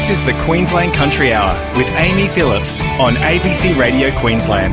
This is the Queensland Country Hour with Amy Phillips on ABC Radio Queensland.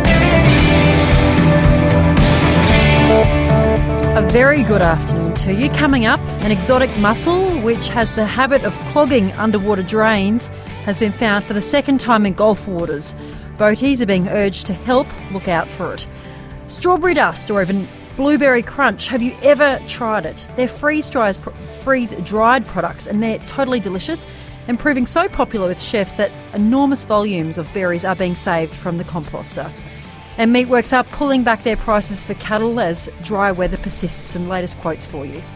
A very good afternoon to you. Coming up, an exotic mussel which has the habit of clogging underwater drains has been found for the second time in Gulf waters. Boaties are being urged to help look out for it. Strawberry dust or even blueberry crunch. Have you ever tried it? They're freeze-dried products and they're totally delicious and proving so popular with chefs that enormous volumes of berries are being saved from the composter. And Meatworks are pulling back their prices for cattle as dry weather persists. Some latest quotes for you.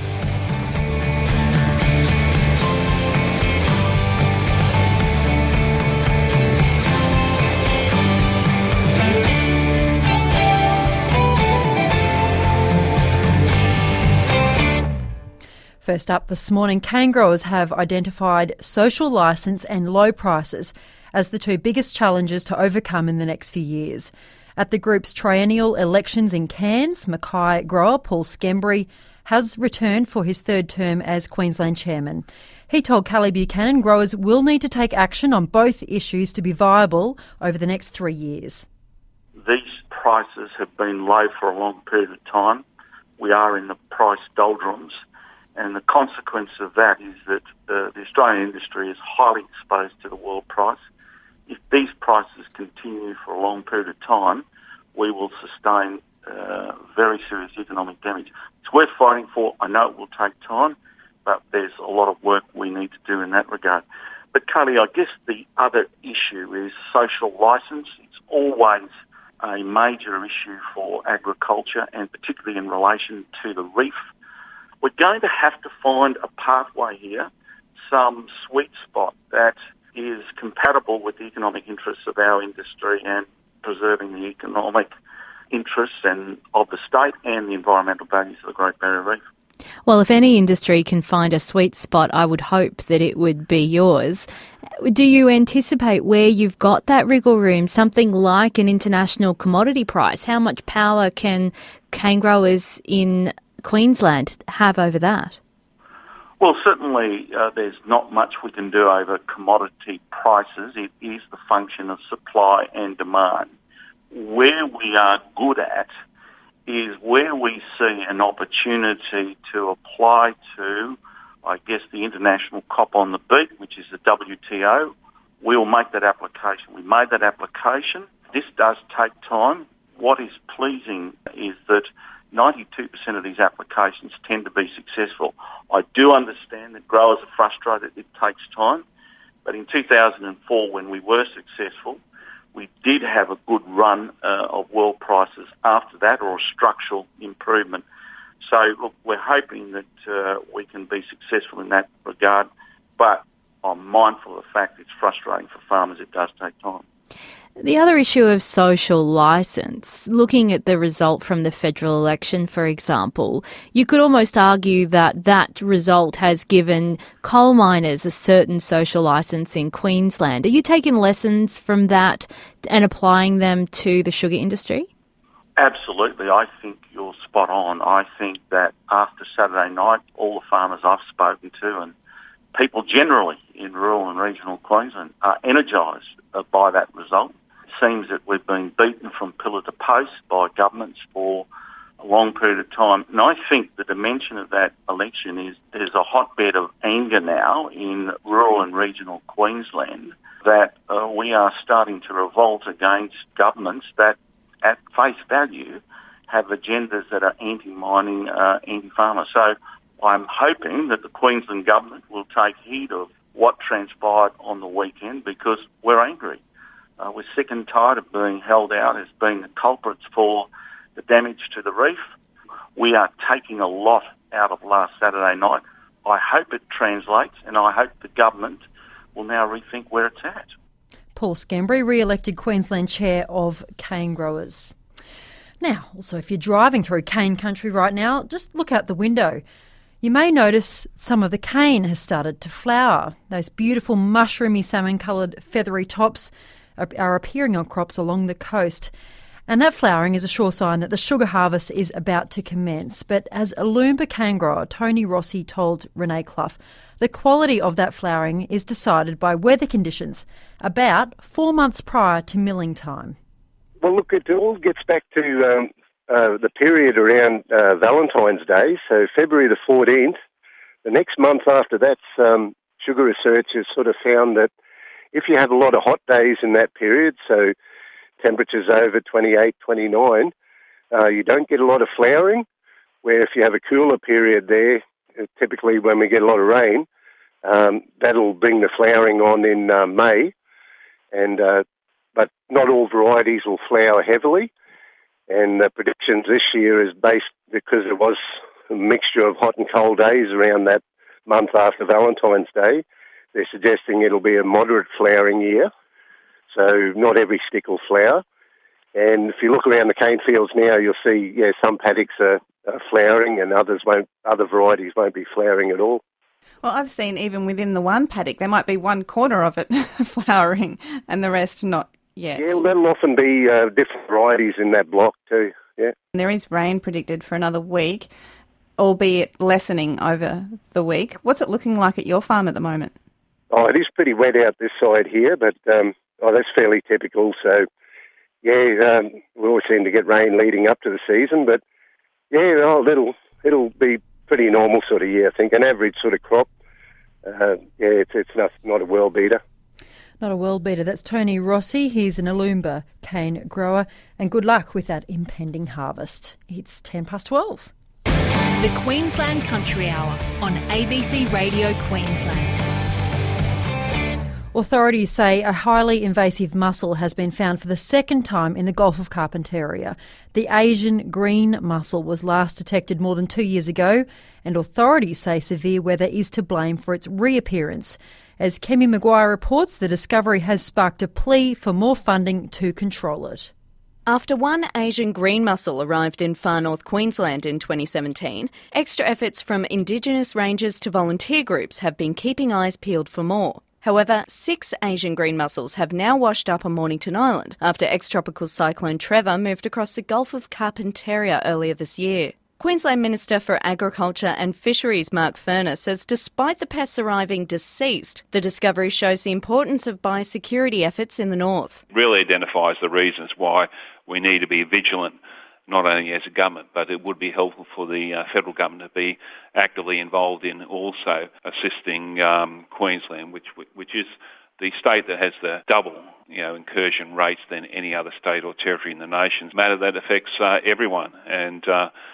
First up this morning, cane growers have identified social licence and low prices as the two biggest challenges to overcome in the next few years. At the group's triennial elections in Cairns, Mackay grower Paul Schembri has returned for his third term as Queensland chairman. He told Kelly Buchanan growers will need to take action on both issues to be viable over the next 3 years. These prices have been low for a long period of time. We are in the price doldrums, and the consequence of that is that the Australian industry is highly exposed to the world price. If these prices continue for a long period of time, we will sustain very serious economic damage. It's worth fighting for. I know it will take time, but there's a lot of work we need to do in that regard. But, Kelly, I guess the other issue is social licence. It's always a major issue for agriculture, and particularly in relation to the reef. We're going to have to find a pathway here, some sweet spot that is compatible with the economic interests of our industry and preserving the economic interests and of the state and the environmental values of the Great Barrier Reef. Well, if any industry can find a sweet spot, I would hope that it would be yours. Do you anticipate where you've got that wriggle room, something like an international commodity price? How much power can cane growers in Queensland have over that? Well, certainly there's not much we can do over commodity prices. It is the function of supply and demand. Where we are good at is where we see an opportunity to apply to, I guess, the international cop on the beat, which is the WTO. We'll make that application. We made that application. This does take time. What is pleasing is that 92% of these applications tend to be successful. I do understand that growers are frustrated. It takes time. But in 2004, when we were successful, we did have a good run of world prices after that, or a structural improvement. So, look, we're hoping that we can be successful in that regard. But I'm mindful of the fact it's frustrating for farmers. It does take time. The other issue of social licence, looking at the result from the federal election, for example, you could almost argue that that result has given coal miners a certain social licence in Queensland. Are you taking lessons from that and applying them to the sugar industry? Absolutely. I think you're spot on. I think that after Saturday night, all the farmers I've spoken to and people generally in rural and regional Queensland are energised by that result. It seems that we've been beaten from pillar to post by governments for a long period of time. And I think the dimension of that election is there's a hotbed of anger now in rural and regional Queensland that we are starting to revolt against governments that at face value have agendas that are anti-mining, anti-farmer. So I'm hoping that the Queensland government will take heed of what transpired on the weekend, because we're angry. We're sick and tired of being held out as being the culprits for the damage to the reef. We are taking a lot out of last Saturday night. I hope it translates, and I hope the government will now rethink where it's at. Paul Schembri, re-elected Queensland Chair of Cane Growers. Now, also, if you're driving through cane country right now, just look out the window. You may notice some of the cane has started to flower. Those beautiful mushroomy salmon-coloured feathery tops are appearing on crops along the coast. And that flowering is a sure sign that the sugar harvest is about to commence. But as Aloomba cane grower Tony Rossi told Renee Clough, the quality of that flowering is decided by weather conditions about 4 months prior to milling time. Well, look, it all gets back to the period around Valentine's Day, so February the 14th. The next month after that, sugar researchers sort of found that if you have a lot of hot days in that period, so temperatures over 28, 29, you don't get a lot of flowering, where if you have a cooler period there, typically when we get a lot of rain, that'll bring the flowering on in May, but not all varieties will flower heavily. And the predictions this year is based because it was a mixture of hot and cold days around that month after Valentine's Day. They're suggesting it'll be a moderate flowering year, so not every stick will flower. And if you look around the cane fields now, you'll see, some paddocks are flowering and other varieties won't be flowering at all. Well, I've seen even within the one paddock, there might be one quarter of it flowering and the rest not yet. Yeah, well, that'll often be different varieties in that block too, yeah. There is rain predicted for another week, albeit lessening over the week. What's it looking like at your farm at the moment? Oh, it is pretty wet out this side here, but that's fairly typical. So, we always seem to get rain leading up to the season, but it'll be pretty normal sort of year, I think. An average sort of crop. It's not a world beater. Not a world beater. That's Tony Rossi. He's an Aloomba cane grower. And good luck with that impending harvest. It's 12:10. The Queensland Country Hour on ABC Radio Queensland. Authorities say a highly invasive mussel has been found for the second time in the Gulf of Carpentaria. The Asian green mussel was last detected more than 2 years ago, and authorities say severe weather is to blame for its reappearance. As Kemi Maguire reports, the discovery has sparked a plea for more funding to control it. After one Asian green mussel arrived in far north Queensland in 2017, extra efforts from Indigenous rangers to volunteer groups have been keeping eyes peeled for more. However, 6 Asian green mussels have now washed up on Mornington Island after ex-tropical cyclone Trevor moved across the Gulf of Carpentaria earlier this year. Queensland Minister for Agriculture and Fisheries Mark Furner says despite the pests arriving deceased, the discovery shows the importance of biosecurity efforts in the north. It really identifies the reasons why we need to be vigilant, not only as a government, but it would be helpful for the federal government to be actively involved in also assisting Queensland, which is the state that has the double incursion rates than any other state or territory in the nation. It's a matter that affects everyone, and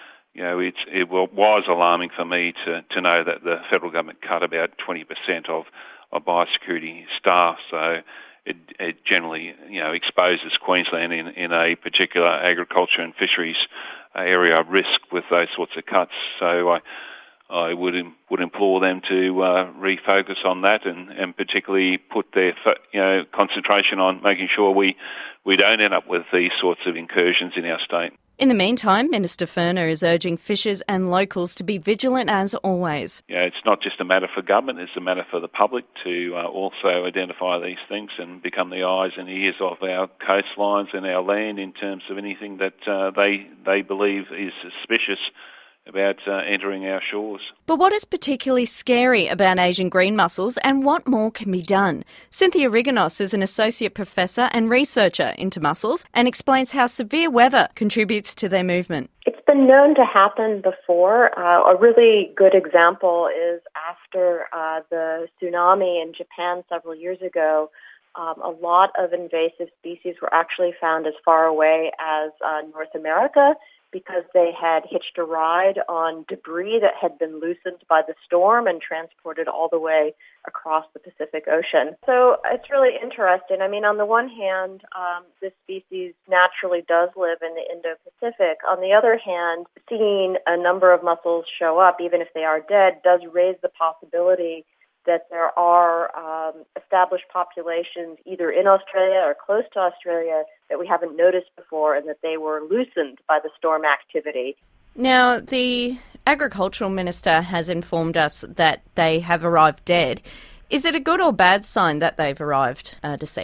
it was alarming for me to know that the federal government cut about 20% of biosecurity staff. So it generally, exposes Queensland in a particular agriculture and fisheries area of risk with those sorts of cuts. So I would implore them to refocus on that and particularly put their concentration on making sure we don't end up with these sorts of incursions in our state. In the meantime, Minister Furner is urging fishers and locals to be vigilant as always. It's not just a matter for government, it's a matter for the public to also identify these things and become the eyes and ears of our coastlines and our land in terms of anything that they believe is suspicious about entering our shores. But what is particularly scary about Asian green mussels and what more can be done? Cynthia Rigonos is an associate professor and researcher into mussels and explains how severe weather contributes to their movement. It's been known to happen before. A really good example is after the tsunami in Japan several years ago. A lot of invasive species were actually found as far away as North America, because they had hitched a ride on debris that had been loosened by the storm and transported all the way across the Pacific Ocean. So it's really interesting. I mean, on the one hand, this species naturally does live in the Indo-Pacific. On the other hand, seeing a number of mussels show up, even if they are dead, does raise the possibility that there are established populations either in Australia or close to Australia that we haven't noticed before and that they were loosened by the storm activity. Now, the Agricultural Minister has informed us that they have arrived dead. Is it a good or bad sign that they've arrived deceased?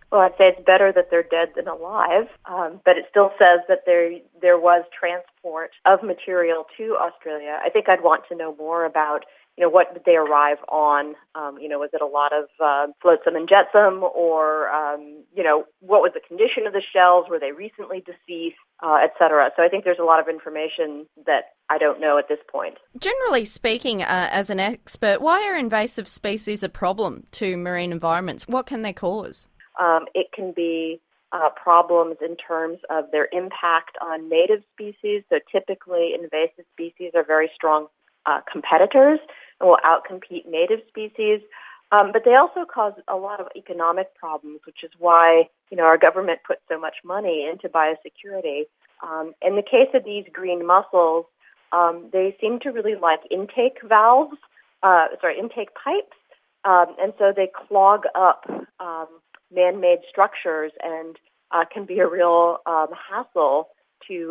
Well, I'd say it's better that they're dead than alive, but it still says that there was transport of material to Australia. I think I'd want to know more about, what did they arrive on? Was it a lot of flotsam and jetsam, or, what was the condition of the shells? Were they recently deceased, et cetera? So I think there's a lot of information that I don't know at this point. Generally speaking, as an expert, why are invasive species a problem to marine environments? What can they cause? It can be problems in terms of their impact on native species. So typically invasive species are very strong competitors and will outcompete native species. But they also cause a lot of economic problems, which is why, our government puts so much money into biosecurity. In the case of these green mussels, they seem to really like intake pipes. And so they clog up man-made structures and can be a real hassle to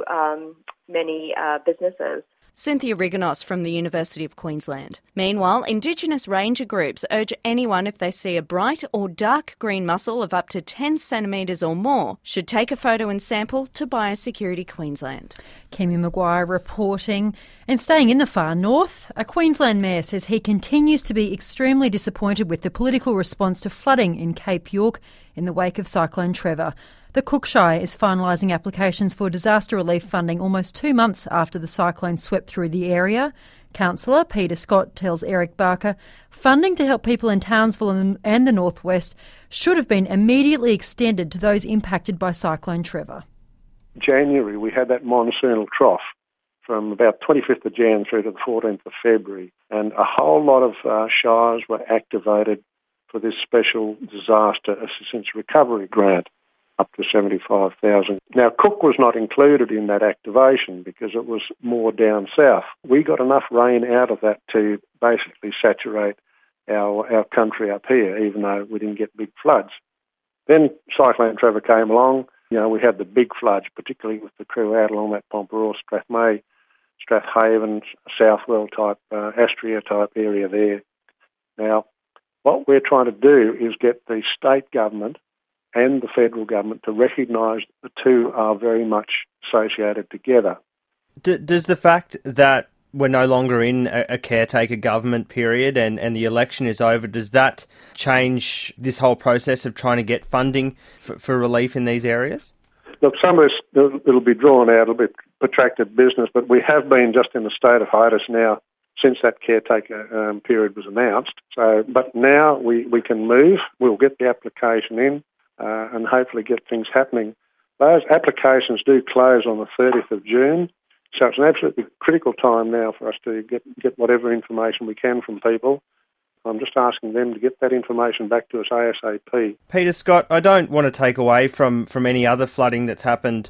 many businesses. Cynthia Rigonos from the University of Queensland. Meanwhile, Indigenous ranger groups urge anyone, if they see a bright or dark green mussel of up to 10 centimetres or more, should take a photo and sample to Biosecurity Queensland. Kemi Maguire reporting. And staying in the far north, a Queensland mayor says he continues to be extremely disappointed with the political response to flooding in Cape York in the wake of Cyclone Trevor. The Cookshire is finalising applications for disaster relief funding almost 2 months after the cyclone swept through the area. Councillor Peter Scott tells Eric Barker funding to help people in Townsville and the northwest should have been immediately extended to those impacted by Cyclone Trevor. January, we had that monsoonal trough from about 25th of Jan through to the 14th of February, and a whole lot of shires were activated for this special disaster assistance recovery grant, up to $75,000. Now, Cook was not included in that activation because it was more down south. We got enough rain out of that to basically saturate our country up here, even though we didn't get big floods. Then Cyclone Trevor came along. We had the big floods, particularly with the crew out along that Pomporour, Strathmay, Strathaven, Southwell type, Astria type area there. Now, what we're trying to do is get the state government and the federal government to recognise the two are very much associated together. Does the fact that we're no longer in a caretaker government period and the election is over, does that change this whole process of trying to get funding for relief in these areas? Look, some of this, it'll be drawn out, it'll be protracted business, but we have been just in a state of hiatus now since that caretaker period was announced. But now we can move, we'll get the application in, and hopefully get things happening. Those applications do close on the 30th of June, so it's an absolutely critical time now for us to get whatever information we can from people. I'm just asking them to get that information back to us ASAP. Peter Scott, I don't want to take away from any other flooding that's happened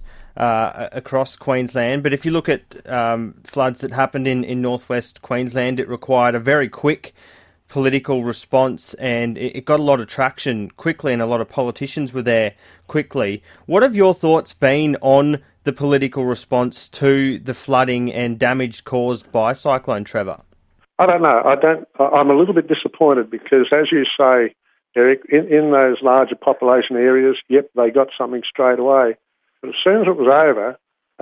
across Queensland, but if you look at floods that happened in northwest Queensland, it required a very quick political response and it got a lot of traction quickly and a lot of politicians were there quickly. What have your thoughts been on the political response to the flooding and damage caused by Cyclone Trevor? I don't know. I'm a little bit disappointed because, as you say, Eric, in those larger population areas, yep, they got something straight away. But as soon as it was over,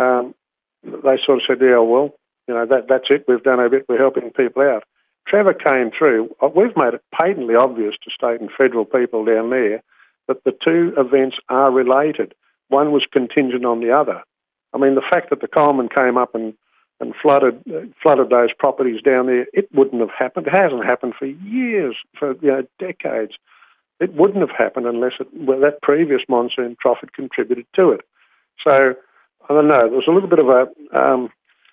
they sort of said, yeah, well, that's it. We've done our bit. We're helping people out. Trevor came through. We've made it patently obvious to state and federal people down there that the two events are related. One was contingent on the other. I mean, the fact that the Coleman came up and flooded those properties down there, it wouldn't have happened. It hasn't happened for years, for decades. It wouldn't have happened unless that previous monsoon trough had contributed to it. So, I don't know, there was a little bit of a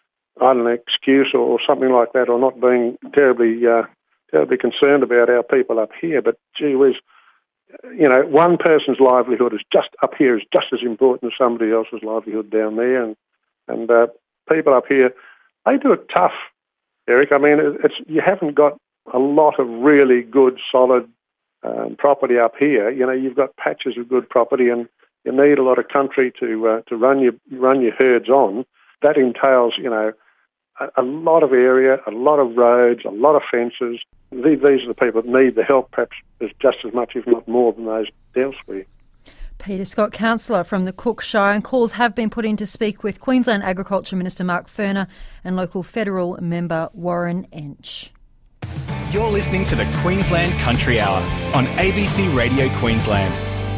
excuse or something like that, or not being terribly concerned about our people up here. But gee whiz, one person's livelihood is just up here is just as important as somebody else's livelihood down there, and people up here, they do it tough, Eric. I mean, you haven't got a lot of really good, solid property up here. You've got patches of good property, and you need a lot of country to run your herds on. That entails, a lot of area, a lot of roads, a lot of fences. These are the people that need the help, perhaps just as much, if not more, than those elsewhere. Peter Scott, councillor from the Cook Shire, and calls have been put in to speak with Queensland Agriculture Minister Mark Furner and local federal member Warren Entsch. You're listening to the Queensland Country Hour on ABC Radio Queensland.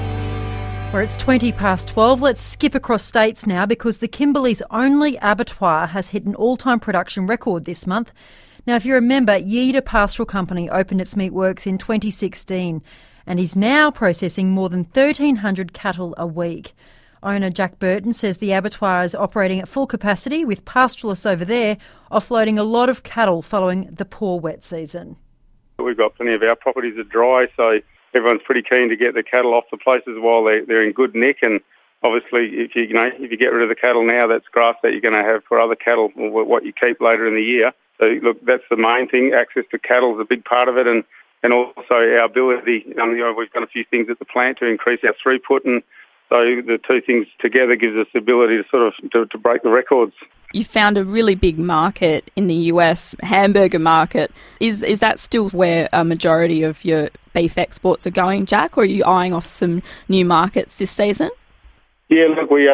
Where it's 12:20, let's skip across states now because the Kimberley's only abattoir has hit an all-time production record this month. Now, if you remember, Yeater Pastoral Company opened its meatworks in 2016 and is now processing more than 1,300 cattle a week. Owner Jack Burton says the abattoir is operating at full capacity, with pastoralists over there offloading a lot of cattle following the poor wet season. We've got plenty of our properties are dry, so everyone's pretty keen to get the cattle off the places while they're in good nick. And obviously, if you get rid of the cattle now, that's grass that you're going to have for other cattle, or what you keep later in the year. So look, that's the main thing. Access to cattle is a big part of it, and also our ability. We've done a few things at the plant to increase our throughput, and so the two things together gives us the ability to sort of to break the records. You found a really big market in the US, hamburger market. Is that still where a majority of your beef exports are going, Jack, or are you eyeing off some new markets this season? Yeah, look, we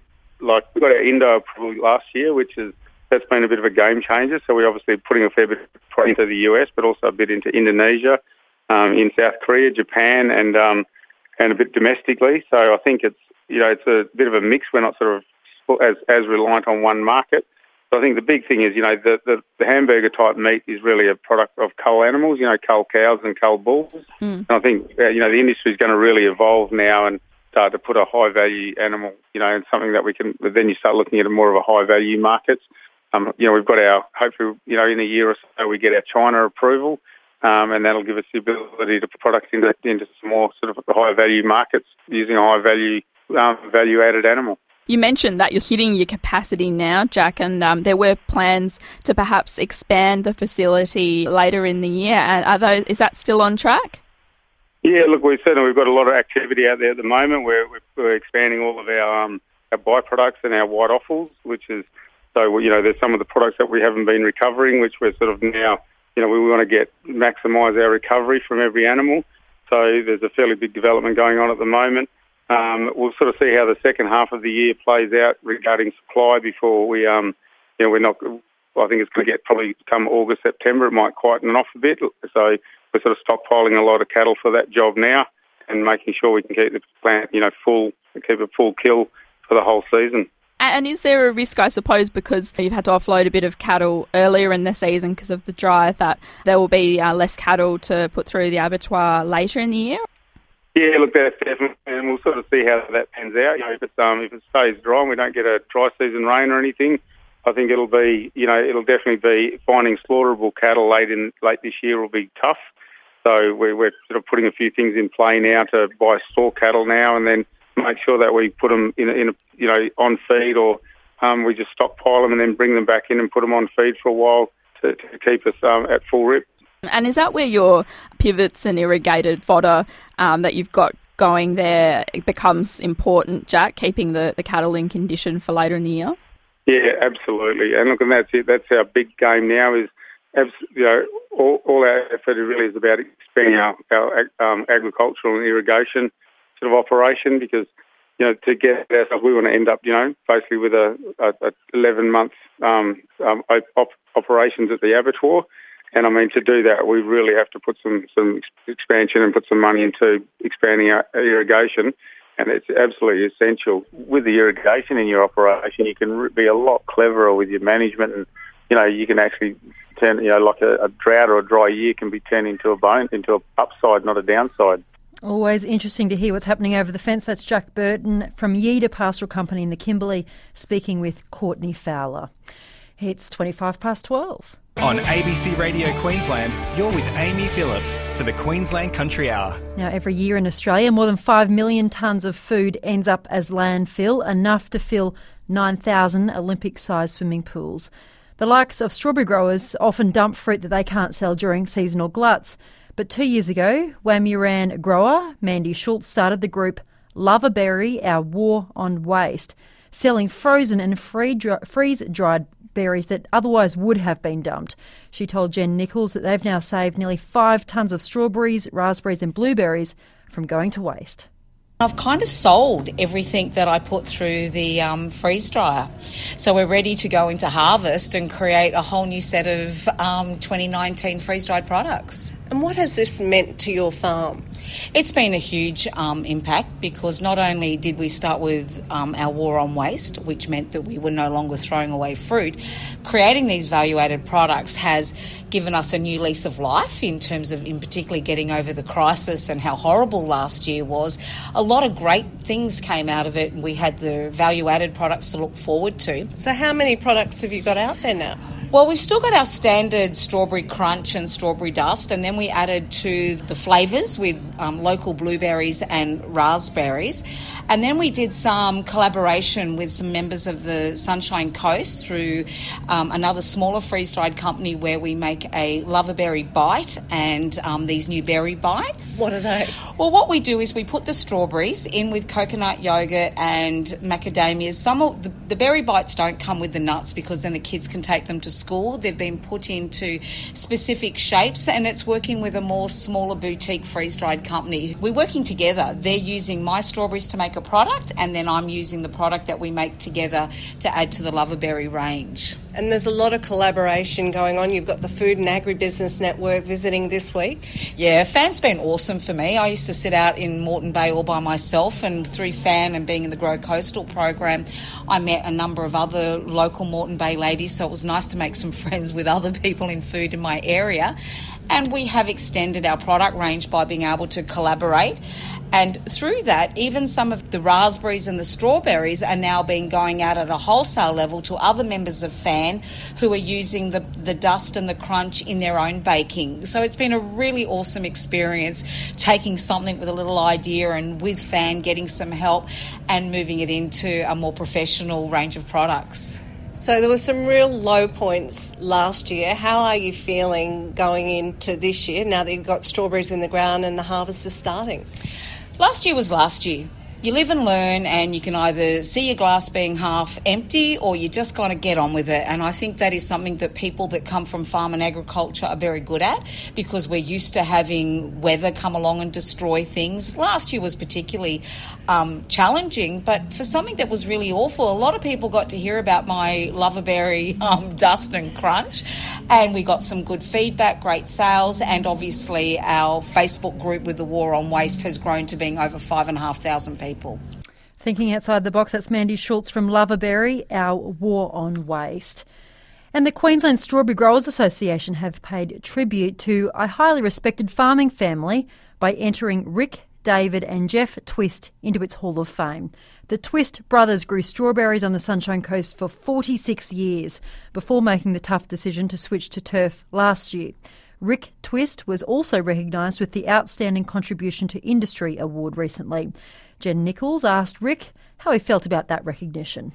got our Indo approval last year, that's been a bit of a game changer. So we're obviously putting a fair bit into the US, but also a bit into Indonesia, in South Korea, Japan, and a bit domestically. So I think it's a bit of a mix. We're not sort of as reliant on one market. So I think the big thing is, the hamburger type meat is really a product of cull animals, cull cows and cull bulls. And I think, the industry is going to really evolve now and start to put a high value animal, and something that we can, then you start looking at more of a high value markets. We've got hopefully, in a year or so, we get our China approval, and that'll give us the ability to put products into some more sort of high value markets using a high value, value added animal. You mentioned that you're hitting your capacity now, Jack, and there were plans to perhaps expand the facility later in the year. And is that still on track? Yeah, look, we've got a lot of activity out there at the moment. We're expanding all of our byproducts and our white offals, which is, so, there's some of the products that we haven't been recovering, which we're sort of now, we want to maximise our recovery from every animal. So there's a fairly big development going on at the moment. We'll sort of see how the second half of the year plays out regarding supply before we, I think it's going to get probably come August, September, it might quieten off a bit. So we're sort of stockpiling a lot of cattle for that job now and making sure we can keep the plant, full, keep a full kill for the whole season. And is there a risk, I suppose, because you've had to offload a bit of cattle earlier in the season because of the dry, that there will be less cattle to put through the abattoir later in the year? Yeah, look, that's definitely, and we'll sort of see how that pans out. If it stays dry and we don't get a dry season rain or anything, I think it'll be, it'll definitely be finding slaughterable cattle late this year will be tough. So we're sort of putting a few things in play now to buy store cattle now, and then make sure that we put them in on feed, or we just stockpile them and then bring them back in and put them on feed for a while to keep us at full rip. And is that where your pivots and irrigated fodder that you've got going there becomes important, Jack, keeping the cattle in condition for later in the year? Yeah, absolutely. And look, and that's it. That's our big game now is, all our effort really is about expanding our agricultural and irrigation sort of operation, because, to get ourselves, we want to end up, basically with a 11-month operations at the abattoir. And I mean, to do that, we really have to put some expansion and put some money into expanding our irrigation. And it's absolutely essential. With the irrigation in your operation, you can be a lot cleverer with your management, and, you can actually turn, like a drought or a dry year can be turned into an upside, not a downside. Always interesting to hear what's happening over the fence. That's Jack Burton from Yeater Pastoral Company in the Kimberley, speaking with Courtney Fowler. It's 12:25. On ABC Radio Queensland, you're with Amy Phillips for the Queensland Country Hour. Now, every year in Australia, more than 5 million tonnes of food ends up as landfill, enough to fill 9,000 Olympic-sized swimming pools. The likes of strawberry growers often dump fruit that they can't sell during seasonal gluts. But 2 years ago, Wamuran grower Mandy Schultz started the group Love a Berry, Our War on Waste, selling frozen and freeze-dried berries that otherwise would have been dumped. She told Jen Nichols that they've now saved nearly 5 tonnes of strawberries, raspberries and blueberries from going to waste. I've kind of sold everything that I put through the freeze dryer. So we're ready to go into harvest and create a whole new set of 2019 freeze-dried products. And what has this meant to your farm? It's been a huge impact because not only did we start with our war on waste, which meant that we were no longer throwing away fruit, creating these value-added products has given us a new lease of life in terms of, in particularly, getting over the crisis and how horrible last year was. A lot of great things came out of it, and we had the value-added products to look forward to. So how many products have you got out there now? Well, we've still got our standard strawberry crunch and strawberry dust, and then we added to the flavours with local blueberries and raspberries. And then we did some collaboration with some members of the Sunshine Coast through another smaller freeze-dried company where we make a loverberry bite and these new berry bites. What are they? Well, what we do is we put the strawberries in with coconut yogurt and macadamias. Some of the berry bites don't come with the nuts because then the kids can take them to school. They've been put into specific shapes, and it's working with a more smaller boutique freeze-dried company. We're working together. They're using my strawberries to make a product, and then I'm using the product that we make together to add to the loverberry range. And there's a lot of collaboration going on. You've got the Food and Agribusiness Network visiting this week. Yeah, FAN's been awesome for me. I used to sit out in Moreton Bay all by myself, and through FAN and being in the Grow Coastal program, I met a number of other local Moreton Bay ladies, so it was nice to make some friends with other people in food in my area. And we have extended our product range by being able to collaborate. And through that, even some of the raspberries and the strawberries are now going out at a wholesale level to other members of FAN who are using the dust and the crunch in their own baking. So it's been a really awesome experience taking something with a little idea and with FAN getting some help and moving it into a more professional range of products. So there were some real low points last year. How are you feeling going into this year now that you've got strawberries in the ground and the harvest is starting? Last year was last year. You live and learn, and you can either see your glass being half empty or you just got to get on with it. And I think that is something that people that come from farm and agriculture are very good at because we're used to having weather come along and destroy things. Last year was particularly challenging, but for something that was really awful, a lot of people got to hear about my loverberry dust and crunch, and we got some good feedback, great sales, and obviously our Facebook group with the War on Waste has grown to being over 5,500 people. Thinking outside the box, that's Mandy Schultz from Loverberry, our War on Waste. And the Queensland Strawberry Growers Association have paid tribute to a highly respected farming family by entering Rick, David and Jeff Twist into its Hall of Fame. The Twist brothers grew strawberries on the Sunshine Coast for 46 years before making the tough decision to switch to turf last year. Rick Twist was also recognised with the Outstanding Contribution to Industry Award recently. Jen Nichols asked Rick how he felt about that recognition.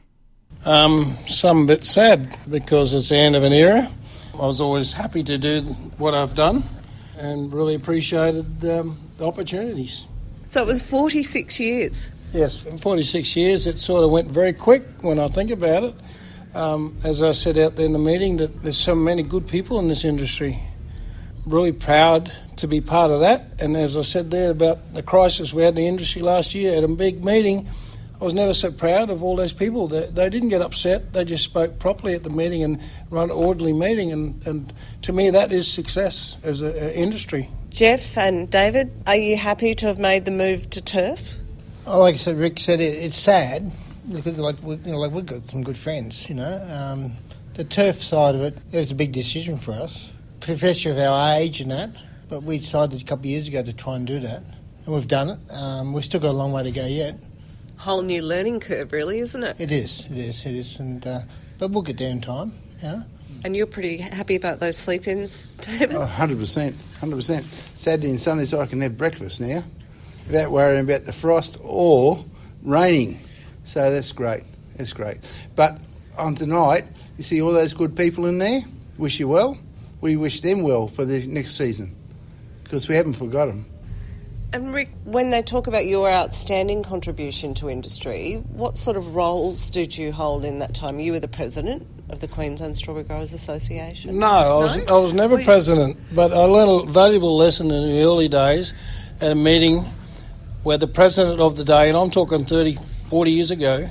Some bit sad because it's the end of an era. I was always happy to do what I've done and really appreciated the opportunities. So it was 46 years? Yes, in 46 years. It sort of went very quick when I think about it. As I said out there in the meeting, that there's so many good people in this industry. Really proud to be part of that. And as I said there about the crisis we had in the industry last year at a big meeting, I was never so proud of all those people. They didn't get upset. They just spoke properly at the meeting and run an orderly meeting. And to me, that is success as an industry. Jeff and David, are you happy to have made the move to turf? Oh, like I said, Rick said, it's sad. Because we've got some good friends, The turf side of it was a big decision for us. Especially of our age and that, but we decided a couple of years ago to try and do that, and we've done it. We've still got a long way to go yet. Whole new learning curve, really, isn't it? It is, and but we'll get there in time. Yeah. And you're pretty happy about those sleep-ins, David? 100%. Saturday and Sunday, so I can have breakfast now, without worrying about the frost or raining. So that's great. But on tonight, you see all those good people in there. Wish you well. We wish them well for the next season because we haven't forgot them. And Rick, when they talk about your outstanding contribution to industry, what sort of roles did you hold in that time? You were the president of the Queensland Strawberry Growers Association. No, I was never president, but I learned a valuable lesson in the early days at a meeting where the president of the day, and I'm talking 30, 40 years ago,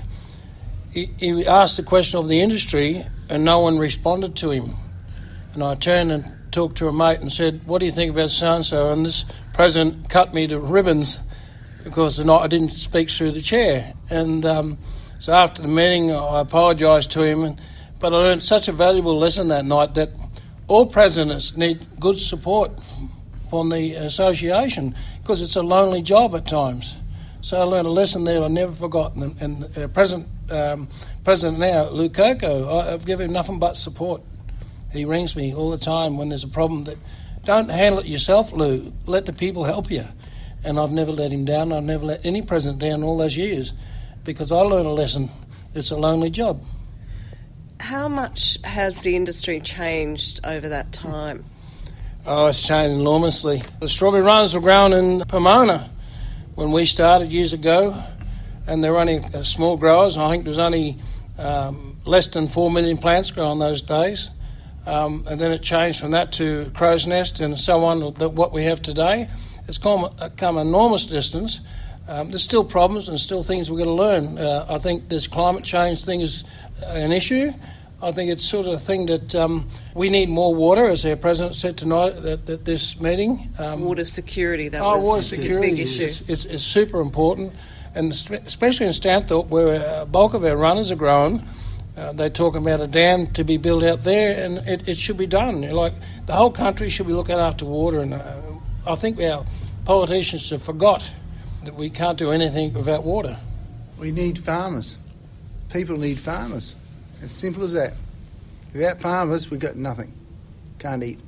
he asked the question of the industry and no one responded to him. And I turned and talked to a mate and said, what do you think about so-and-so? And this president cut me to ribbons because I didn't speak through the chair. And so after the meeting, I apologised to him. But I learned such a valuable lesson that night that all presidents need good support from the association because it's a lonely job at times. So I learned a lesson there I never forgotten. And President now, Lou Coco, I've given him nothing but support. He rings me all the time when there's a problem. That don't handle it yourself, Lou. Let the people help you. And I've never let him down. I've never let any president down all those years because I learned a lesson. It's a lonely job. How much has the industry changed over that time? Oh, it's changed enormously. The strawberry runners were grown in Pomona when we started years ago, and they're only small growers. I think there was only less than 4 million plants grown those days. And then it changed from that to Crow's Nest and so on, what we have today. It's come enormous distance. There's still problems and still things we've got to learn. I think this climate change thing is an issue. I think it's sort of a thing that we need more water, as our president said tonight at this meeting. Water security, water security a big issue. It's super important, and especially in Stanthorpe, where a bulk of our runners are grown. They're talking about a dam to be built out there, and it should be done. Like the whole country should be looking after water, and I think our politicians have forgot that we can't do anything without water. We need farmers. People need farmers. As simple as that. Without farmers, we've got nothing. Can't eat.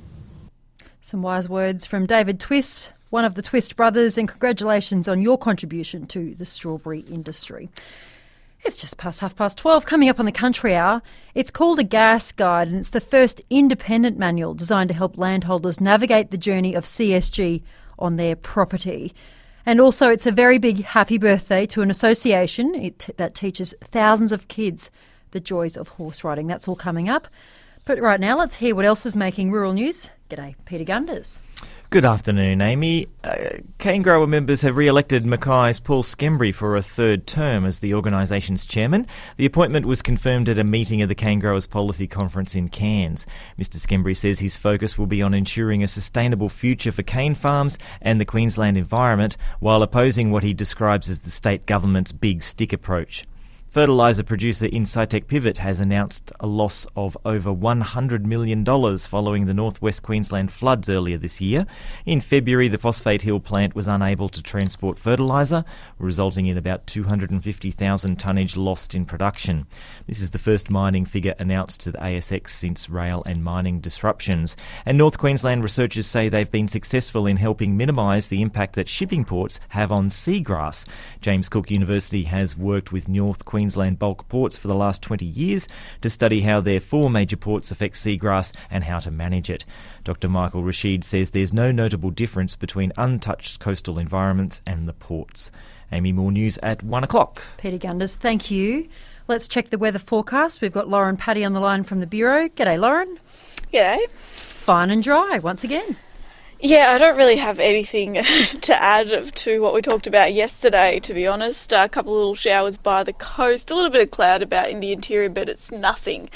Some wise words from David Twist, one of the Twist brothers, and congratulations on your contribution to the strawberry industry. It's just past 12:30, coming up on the Country Hour. It's called a Gas Guide, and it's the first independent manual designed to help landholders navigate the journey of CSG on their property. And also, it's a very big happy birthday to an association that teaches thousands of kids the joys of horse riding. That's all coming up. But right now, let's hear what else is making rural news. G'day, Peter Gunders. Good afternoon, Amy. Cane grower members have re-elected Mackay's Paul Skembry for a third term as the organisation's chairman. The appointment was confirmed at a meeting of the Cane Growers Policy Conference in Cairns. Mr Skembry says his focus will be on ensuring a sustainable future for cane farms and the Queensland environment, while opposing what he describes as the state government's big stick approach. Fertiliser producer Incitec Pivot has announced a loss of over $100 million following the northwest Queensland floods earlier this year. In February, the Phosphate Hill plant was unable to transport fertiliser, resulting in about 250,000 tonnage lost in production. This is the first mining figure announced to the ASX since rail and mining disruptions. And North Queensland researchers say they've been successful in helping minimise the impact that shipping ports have on seagrass. James Cook University has worked with North Queensland bulk ports for the last 20 years to study how their 4 major ports affect seagrass and how to manage it. Dr Michael Rashid says there's no notable difference between untouched coastal environments and the ports. Amy, more news at 1 o'clock. Peter Gunders, thank you. Let's check the weather forecast. We've got Lauren Paddy on the line from the Bureau. G'day, Lauren. G'day. Fine and dry once again. Yeah, I don't really have anything to add to what we talked about yesterday, to be honest. A couple of little showers by the coast, a little bit of cloud about in the interior, but it's nothing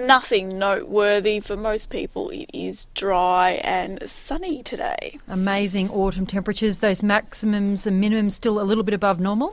noteworthy. For most people, it is dry and sunny today. Amazing autumn temperatures. Those maximums and minimums still a little bit above normal?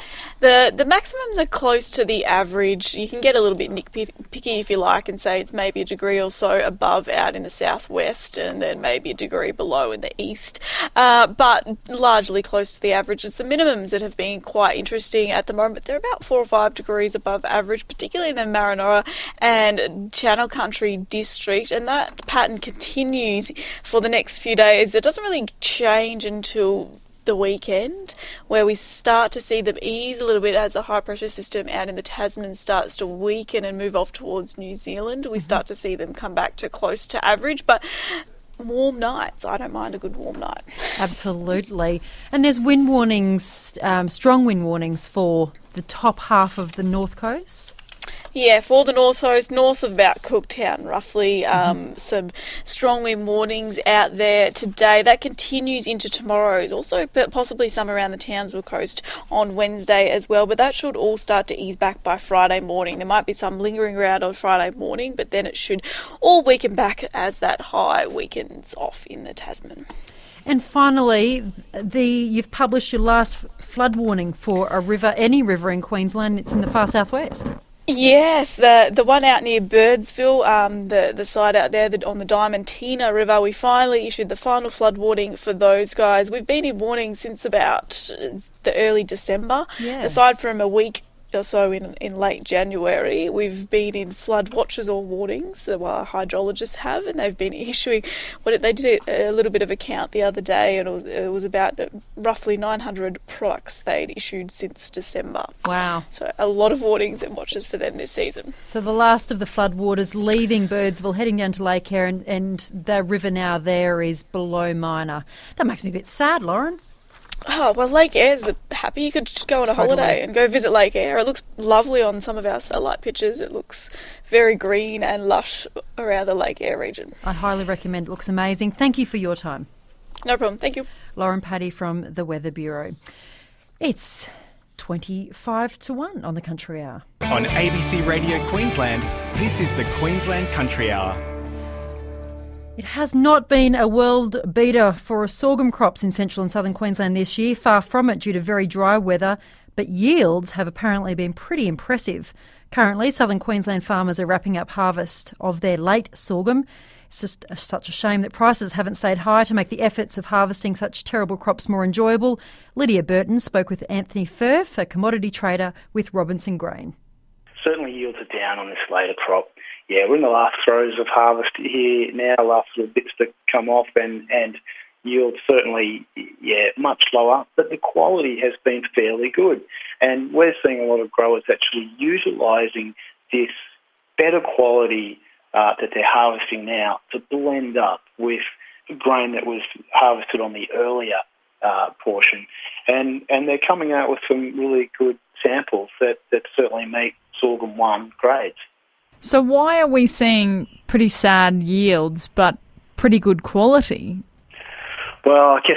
The maximums are close to the average. You can get a little bit nitpicky if you like and say it's maybe a degree or so above out in the southwest and then maybe a degree below in the east, but largely close to the average. It's the minimums that have been quite interesting at the moment. They're about 4 or 5 degrees above average, particularly in the Marinara and Channel Country district, and that pattern continues for the next few days. It doesn't really change until the weekend, where we start to see them ease a little bit as the high pressure system out in the Tasman starts to weaken and move off towards New Zealand. We start to see them come back to close to average, but warm nights. I don't mind a good warm night. Absolutely. And there's wind warnings, strong wind warnings for the top half of the north coast? Yeah, for the North Coast, north of about Cooktown, roughly. Some strong wind warnings out there today. That continues into tomorrow. There's also possibly some around the Townsville coast on Wednesday as well, but that should all start to ease back by Friday morning. There might be some lingering around on Friday morning, but then it should all weaken back as that high weakens off in the Tasman. And finally, you've published your last flood warning for any river in Queensland. It's in the far southwest. Yes, the one out near Birdsville, the site out there on the Diamantina River, we finally issued the final flood warning for those guys. We've been in warning since about the early December. Yeah. Aside from a week or so in late January, we've been in flood watches or warnings that our hydrologists have, and they've been issuing they did a little bit of a count the other day, and it was about roughly 900 products they'd issued since December. Wow. So a lot of warnings and watches for them this season. So the last of the floodwaters leaving Birdsville, heading down to Lake Eyre, and the river now there is below Minor. That makes me a bit sad, Lauren. Oh, well, Lake Eyre's happy. You could go on a holiday and go visit Lake Eyre. It looks lovely on some of our satellite pictures. It looks very green and lush around the Lake Eyre region. I highly recommend. It looks amazing. Thank you for your time. No problem. Thank you. Lauren Paddy from the Weather Bureau. It's 25-1 on the Country Hour. On ABC Radio Queensland, this is the Queensland Country Hour. It has not been a world beater for sorghum crops in central and southern Queensland this year, far from it due to very dry weather, but yields have apparently been pretty impressive. Currently, southern Queensland farmers are wrapping up harvest of their late sorghum. It's just such a shame that prices haven't stayed high to make the efforts of harvesting such terrible crops more enjoyable. Lydia Burton spoke with Anthony Firth, a commodity trader with Robinson Grain. Certainly yields are down on this later crop. Yeah, we're in the last throes of harvest here now, last little bits to come off, and yields certainly, much lower, but the quality has been fairly good. And we're seeing a lot of growers actually utilising this better quality that they're harvesting now to blend up with grain that was harvested on the earlier portion. And they're coming out with some really good samples that certainly meet sorghum 1 grades. So why are we seeing pretty sad yields but pretty good quality? Well, I guess,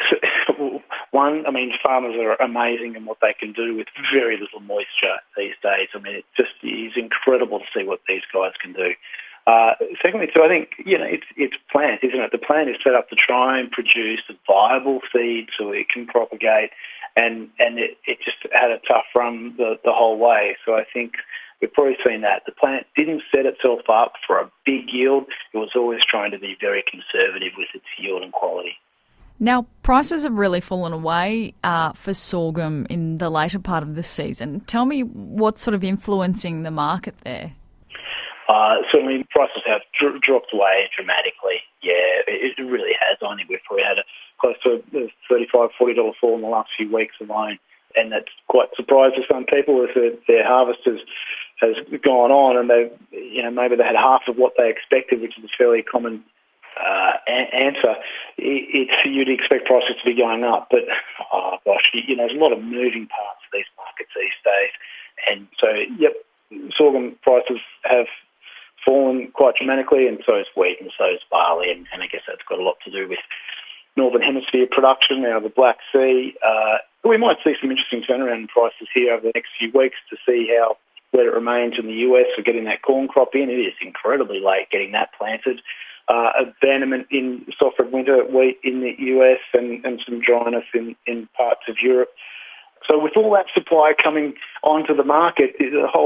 farmers are amazing in what they can do with very little moisture these days. I mean, it just is incredible to see what these guys can do. Secondly, too, I think, it's plant, isn't it? The plant is set up to try and produce a viable seed so it can propagate, and it just had a tough run the whole way. So I think we've probably seen that. The plant didn't set itself up for a big yield. It was always trying to be very conservative with its yield and quality. Now, prices have really fallen away for sorghum in the later part of the season. Tell me what's sort of influencing the market there. Certainly prices have dropped away dramatically. Yeah, it really has. I think we've probably had close to a $35, $40 fall in the last few weeks alone. And that's quite surprised to some people as their harvest has gone on, and maybe they had half of what they expected, which is a fairly common answer. You'd expect prices to be going up, but there's a lot of moving parts to these markets these days, and so sorghum prices have fallen quite dramatically, and so is wheat, and so is barley, and I guess that's got a lot to do with Northern Hemisphere production out of the Black Sea. We might see some interesting turnaround in prices here over the next few weeks to see where it remains in the US for getting that corn crop in. It is incredibly late getting that planted. Abandonment in soft red winter wheat in the US and some dryness in parts of Europe. So with all that supply coming onto the market,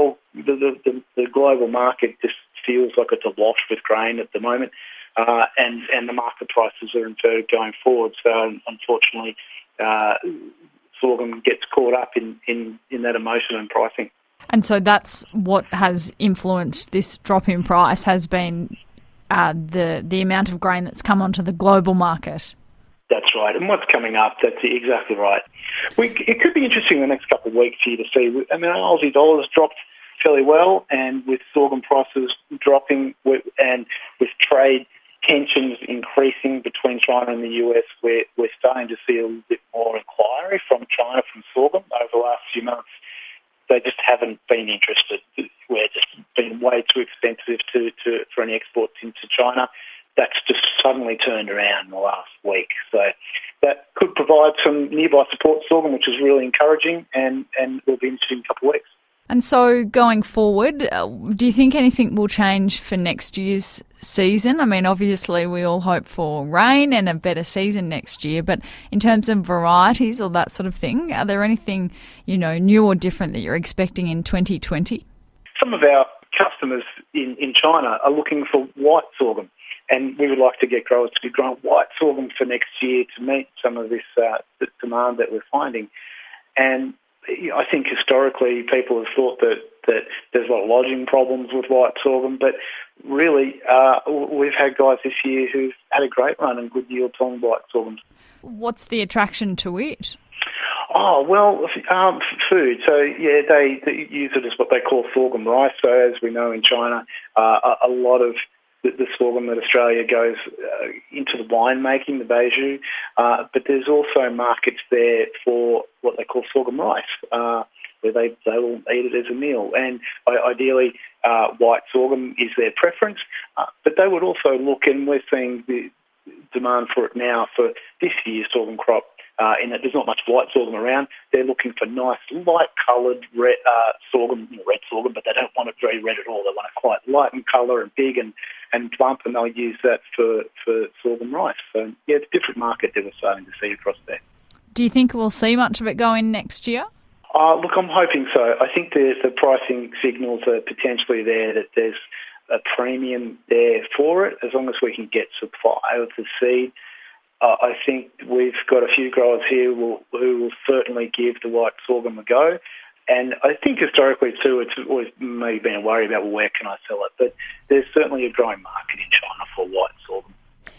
the global market just feels like it's awash with grain at the moment. And the market prices are inverted going forward. So unfortunately, sorghum gets caught up in that emotion and pricing. And so that's what has influenced this drop in price, has been the amount of grain that's come onto the global market. That's right. And what's coming up, that's exactly right. It could be interesting in the next couple of weeks for you to see. I mean, Aussie dollar's dropped fairly well, and with sorghum prices dropping and with trade tensions increasing between China and the US, we're starting to see a little bit more inquiry from China from sorghum over the last few months. They just haven't been interested. We're just been way too expensive for any exports into China. That's just suddenly turned around in the last week. So that could provide some nearby support sorghum, which is really encouraging, and will be interesting in a couple of weeks. And so going forward, do you think anything will change for next year's season? I mean, obviously we all hope for rain and a better season next year, but in terms of varieties or that sort of thing, are there anything, new or different that you're expecting in 2020? Some of our customers in China are looking for white sorghum, and we would like to get growers to be growing white sorghum for next year to meet some of this demand that we're finding. And I think historically people have thought that there's a lot of lodging problems with white sorghum, but really we've had guys this year who've had a great run and good yields on white sorghum. What's the attraction to it? Oh, well, food. So, yeah, they use it as what they call sorghum rice. So, as we know in China, a lot of the sorghum that Australia goes into the wine making, the baijiu, but there's also markets there for what they call sorghum rice, where they will eat it as a meal. And ideally, white sorghum is their preference, but they would also look, and we're seeing the demand for it now for this year's sorghum crop, in that there's not much white sorghum around. They're looking for nice, light-coloured red sorghum, but they don't want it very red at all. They want it quite light in colour and big and plump, and they'll use that for sorghum rice. So, yeah, it's a different market that we're starting to see across there. Do you think we'll see much of it going next year? Look, I'm hoping so. I think the pricing signals are potentially there, that there's a premium there for it, as long as we can get supply of the seed. I think we've got a few growers here who will certainly give the white sorghum a go. And I think historically too, it's always maybe been a worry about, well, where can I sell it? But there's certainly a growing market in China for white sorghum.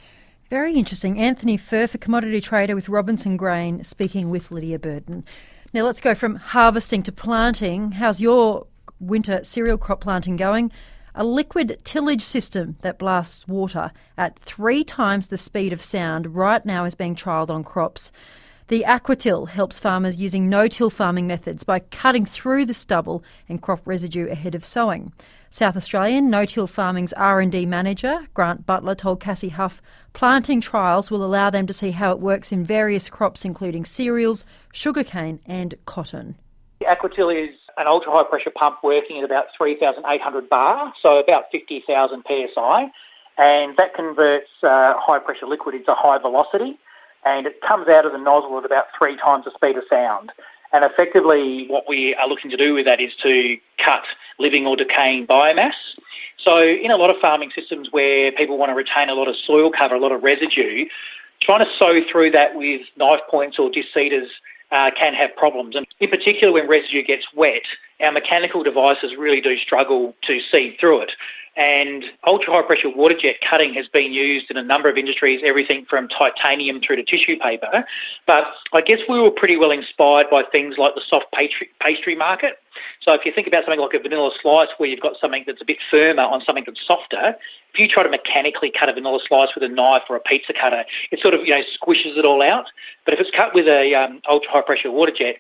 Very interesting. Anthony Firth, a commodity trader with Robinson Grain, speaking with Lydia Burton. Now let's go from harvesting to planting. How's your winter cereal crop planting going? A liquid tillage system that blasts water at 3 times the speed of sound right now is being trialled on crops. The Aquatil helps farmers using no-till farming methods by cutting through the stubble and crop residue ahead of sowing. South Australian no-till farming's R&D manager, Grant Butler, told Cassie Huff planting trials will allow them to see how it works in various crops including cereals, sugarcane and cotton. The Aquatil is an ultra-high pressure pump working at about 3,800 bar, so about 50,000 psi, and that converts high pressure liquid into high velocity, and it comes out of the nozzle at about 3 times the speed of sound. And effectively what we are looking to do with that is to cut living or decaying biomass. So in a lot of farming systems where people want to retain a lot of soil cover, a lot of residue, trying to sow through that with knife points or disc seeders can have problems. And in particular, when residue gets wet, our mechanical devices really do struggle to seed through it. And ultra-high pressure water jet cutting has been used in a number of industries, everything from titanium through to tissue paper. But I guess we were pretty well inspired by things like the soft pastry market. So if you think about something like a vanilla slice where you've got something that's a bit firmer on something that's softer, if you try to mechanically cut a vanilla slice with a knife or a pizza cutter, it sort of, squishes it all out. But if it's cut with a ultra-high pressure water jet,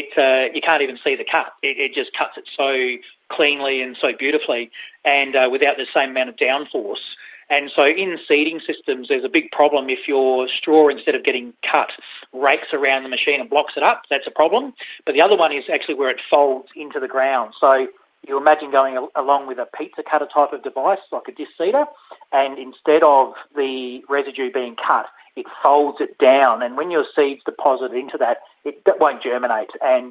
you can't even see the cut. It just cuts it so cleanly and so beautifully and without the same amount of downforce. And so in seeding systems, there's a big problem if your straw, instead of getting cut, rakes around the machine and blocks it up. That's a problem. But the other one is actually where it folds into the ground. So you imagine going along with a pizza cutter type of device, like a disc seeder, and instead of the residue being cut, it folds it down. And when your seeds deposit into that, that won't germinate. And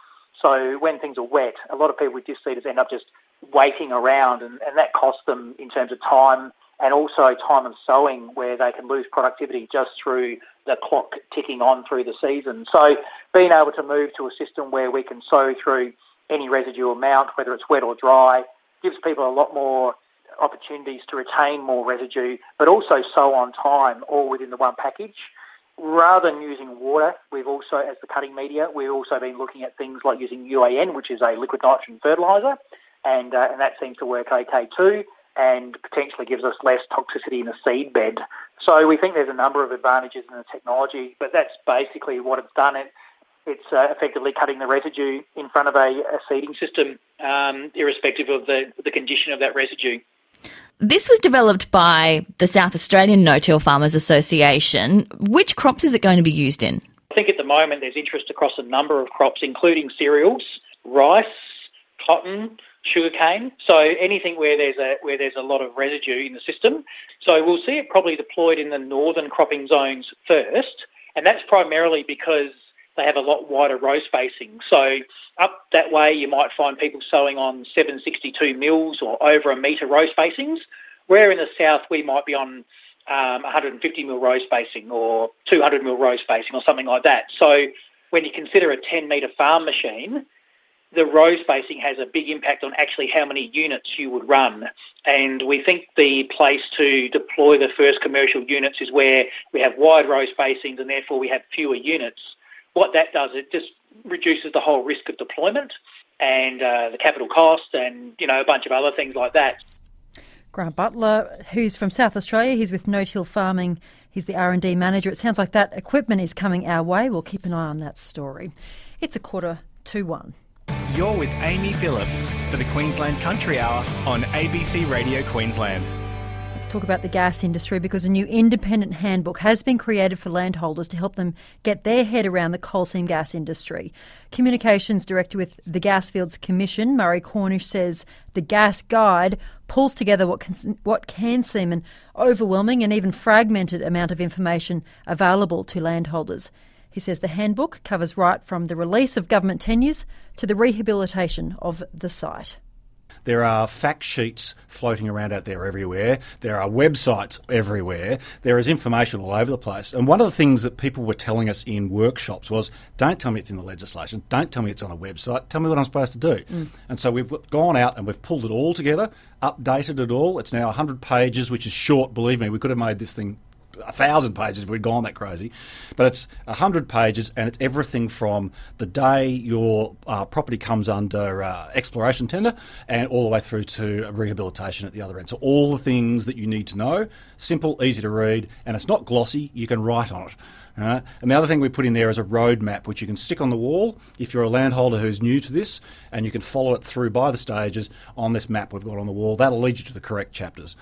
so when things are wet, a lot of people with disc seeders end up just waiting around, and that costs them in terms of time and also time of sowing, where they can lose productivity just through the clock ticking on through the season. So being able to move to a system where we can sow through any residue amount, whether it's wet or dry, gives people a lot more opportunities to retain more residue, but also sow on time, all within the one package. Rather than using water, we've also, as the cutting media, we've also been looking at things like using UAN, which is a liquid nitrogen fertiliser, and that seems to work okay too, and potentially gives us less toxicity in the seed bed. So we think there's a number of advantages in the technology, but that's basically what it's done. it's effectively cutting the residue in front of a seeding system, irrespective of the condition of that residue. This was developed by the South Australian No-Till Farmers Association. Which crops is it going to be used in? I think at the moment there's interest across a number of crops, including cereals, rice, cotton, sugarcane. So anything where there's a lot of residue in the system. So we'll see it probably deployed in the northern cropping zones first, and that's primarily because they have a lot wider row spacing. So up that way you might find people sowing on 762 mils or over a metre row spacings, where in the south we might be on 150 mil row spacing or 200 mil row spacing or something like that. So when you consider a 10 metre farm machine, the row spacing has a big impact on actually how many units you would run. And we think the place to deploy the first commercial units is where we have wide row spacings and therefore we have fewer units. What that does, it just reduces the whole risk of deployment and the capital cost and, a bunch of other things like that. Grant Butler, who's from South Australia, he's with No-Till Farming. He's the R&D manager. It sounds like that equipment is coming our way. We'll keep an eye on that story. It's 1:45. You're with Amy Phillips for the Queensland Country Hour on ABC Radio Queensland. Let's talk about the gas industry, because a new independent handbook has been created for landholders to help them get their head around the coal seam gas industry. Communications Director with the Gasfields Commission, Murray Cornish, says the Gas Guide pulls together what can seem an overwhelming and even fragmented amount of information available to landholders. He says the handbook covers right from the release of government tenures to the rehabilitation of the site. There are fact sheets floating around out there everywhere. There are websites everywhere. There is information all over the place. And one of the things that people were telling us in workshops was, don't tell me it's in the legislation, don't tell me it's on a website, tell me what I'm supposed to do. And so we've gone out and we've pulled it all together, updated it all. It's now 100 pages, which is short, believe me. We could have made this thing 1,000 pages if we'd gone that crazy. But it's 100 pages and it's everything from the day your property comes under exploration tender and all the way through to rehabilitation at the other end. So all the things that you need to know, simple, easy to read, and it's not glossy, you can write on it. And the other thing we put in there is a roadmap which you can stick on the wall if you're a landholder who's new to this, and you can follow it through by the stages on this map we've got on the wall. That'll lead you to the correct chapters.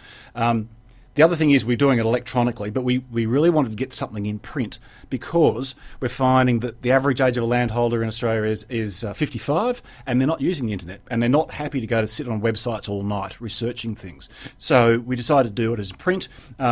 The other thing is we're doing it electronically, but we really wanted to get something in print because we're finding that the average age of a landholder in Australia is 55, and they're not using the internet, and they're not happy to go to sit on websites all night researching things. So we decided to do it as print.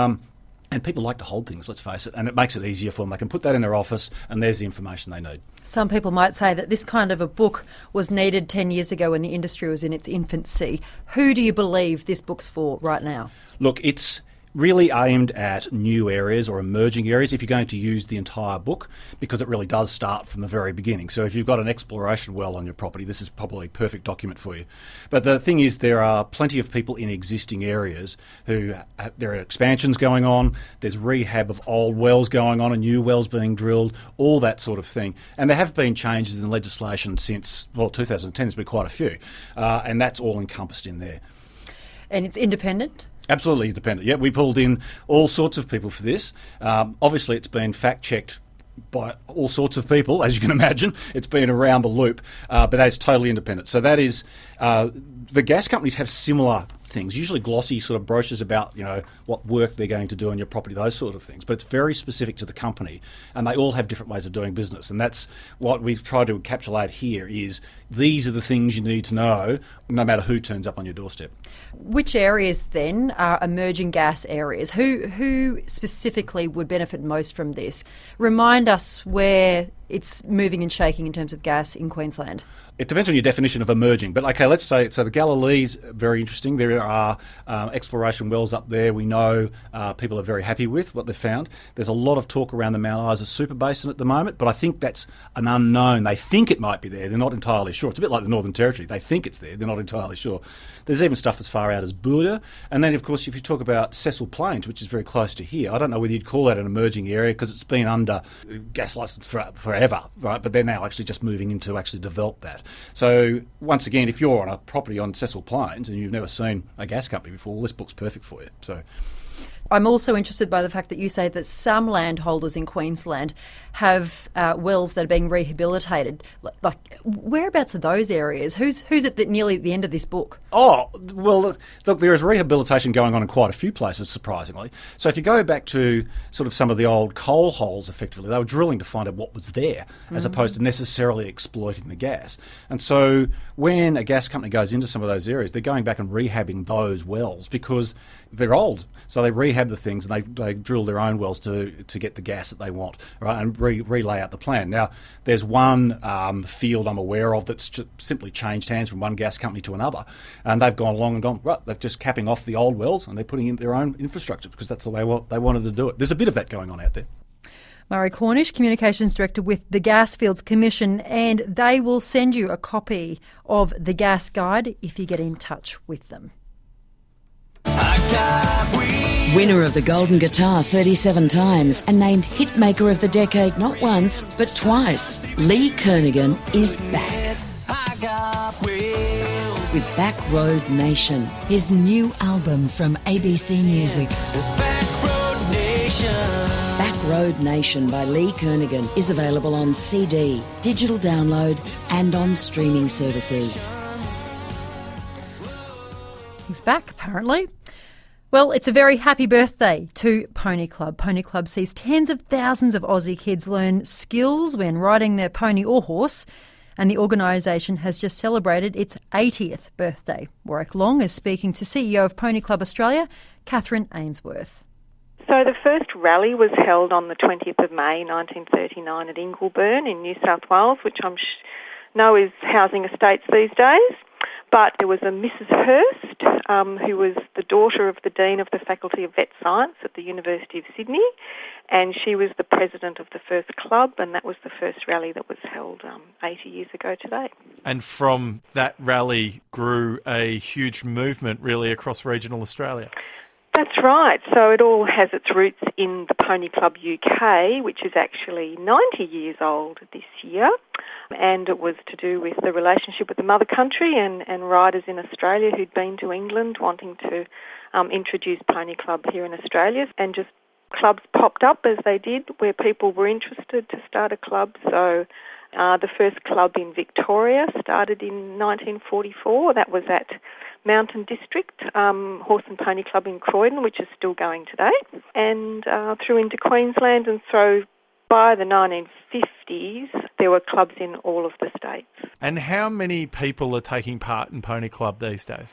And people like to hold things, let's face it, and it makes it easier for them. They can put that in their office and there's the information they need. Some people might say that this kind of a book was needed 10 years ago when the industry was in its infancy. Who do you believe this book's for right now? Look, it's really aimed at new areas or emerging areas if you're going to use the entire book, because it really does start from the very beginning. So if you've got an exploration well on your property, this is probably a perfect document for you. But the thing is, there are plenty of people in existing areas who there are expansions going on, there's rehab of old wells going on and new wells being drilled, all that sort of thing. And there have been changes in legislation since, 2010, there's been quite a few, and that's all encompassed in there. And it's independent? Absolutely independent. Yeah, we pulled in all sorts of people for this. Obviously, it's been fact-checked by all sorts of people, as you can imagine. It's been around the loop, but that is totally independent. So that is, the gas companies have similar things, usually glossy sort of brochures about, what work they're going to do on your property, those sort of things. But it's very specific to the company, and they all have different ways of doing business. And that's what we've tried to encapsulate here is these are the things you need to know, no matter who turns up on your doorstep. Which areas then are emerging gas areas? Who specifically would benefit most from this? Remind us where it's moving and shaking in terms of gas in Queensland. It depends on your definition of emerging, but okay, let's say, so the Galilee's very interesting. There are exploration wells up there we know people are very happy with what they've found. There's a lot of talk around the Mount Isa Super Basin at the moment, but I think that's an unknown. They think it might be there, they're not entirely sure. It's a bit like the Northern Territory. They think it's there, they're not entirely sure. There's even stuff as far out as Buda, and then of course if you talk about Cecil Plains, which is very close to here, I don't know whether you'd call that an emerging area because it's been under gas license forever, right? But they're now actually just moving in to actually develop that. So once again, if you're on a property on Cecil Plains and you've never seen a gas company before, well, this book's perfect for you. So I'm also interested by the fact that you say that some landholders in Queensland have wells that are being rehabilitated. Like, whereabouts are those areas? Who's nearly at the end of this book? Oh, well, look, there is rehabilitation going on in quite a few places, surprisingly. So if you go back to sort of some of the old coal holes, effectively, they were drilling to find out what was there, as opposed to necessarily exploiting the gas. And so when a gas company goes into some of those areas, they're going back and rehabbing those wells because they're old. So they rehab the things and they drill their own wells to get the gas that they want, right, and relay out the plan. Now, there's one field I'm aware of that's just simply changed hands from one gas company to another, and they've gone along and gone, right, they're just capping off the old wells and they're putting in their own infrastructure because that's the way they wanted to do it. There's a bit of that going on out there. Murray Cornish, Communications Director with the Gasfields Commission, and they will send you a copy of the Gas Guide if you get in touch with them. Winner of the Golden Guitar 37 times and named Hitmaker of the Decade not once but twice, Lee Kernaghan is back. With Back Road Nation, his new album from ABC Music. Back Road Nation by Lee Kernaghan is available on CD, digital download and on streaming services. He's back, apparently. Well, it's a very happy birthday to Pony Club. Pony Club sees tens of thousands of Aussie kids learn skills when riding their pony or horse, and the organisation has just celebrated its 80th birthday. Warwick Long is speaking to CEO of Pony Club Australia, Catherine Ainsworth. So the first rally was held on the 20th of May 1939 at Ingleburn in New South Wales, which I know is housing estates these days. But there was a Mrs. Hurst, who was the daughter of the Dean of the Faculty of Vet Science at the University of Sydney, and she was the president of the first club, and that was the first rally that was held 80 years ago today. And from that rally grew a huge movement really across regional Australia. That's right. So it all has its roots in the Pony Club UK, which is actually 90 years old this year. And it was to do with the relationship with the mother country and riders in Australia who'd been to England wanting to introduce Pony Club here in Australia. And just clubs popped up as they did where people were interested to start a club. So the first club in Victoria started in 1944. That was at Mountain District Horse and Pony Club in Croydon, which is still going today, and through into Queensland. And so by the 1950s, there were clubs in all of the states. And how many people are taking part in Pony Club these days?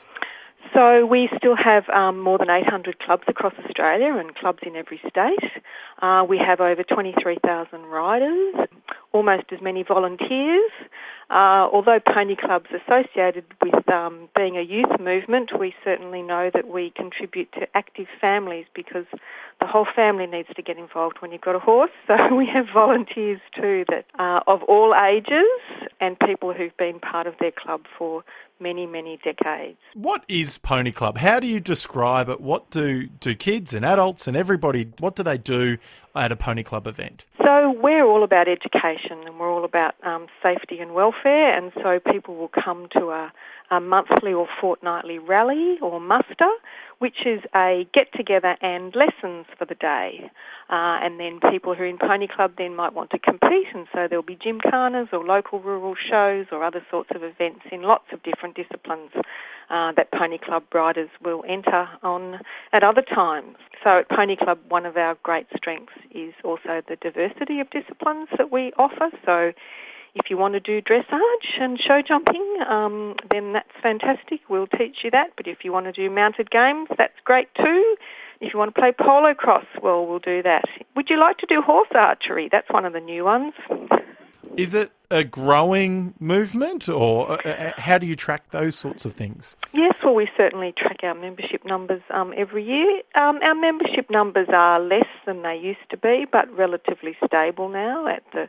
So we still have more than 800 clubs across Australia and clubs in every state. We have over 23,000 riders, almost as many volunteers. Although Pony Club's associated with being a youth movement, we certainly know that we contribute to active families because the whole family needs to get involved when you've got a horse. So we have volunteers too that of all ages and people who've been part of their club for many, many decades. What is Pony Club? How do you describe it? What do kids and adults and everybody, what do they do at a Pony Club event? So we're all about education and we're all about safety and welfare, and so people will come to a monthly or fortnightly rally or muster, which is a get-together and lessons for the day. And then people who are in Pony Club then might want to compete, and so there'll be gymkhanas or local rural shows or other sorts of events in lots of different disciplines that Pony Club riders will enter on at other times. So at Pony Club, one of our great strengths is also the diversity of disciplines that we offer. So if you want to do dressage and show jumping, then that's fantastic. We'll teach you that. But if you want to do mounted games, that's great too. If you want to play polo cross, well, we'll do that. Would you like to do horse archery? That's one of the new ones. Is it a growing movement, or how do you track those sorts of things? Yes, well, we certainly track our membership numbers every year. Our membership numbers are less than they used to be, but relatively stable now at the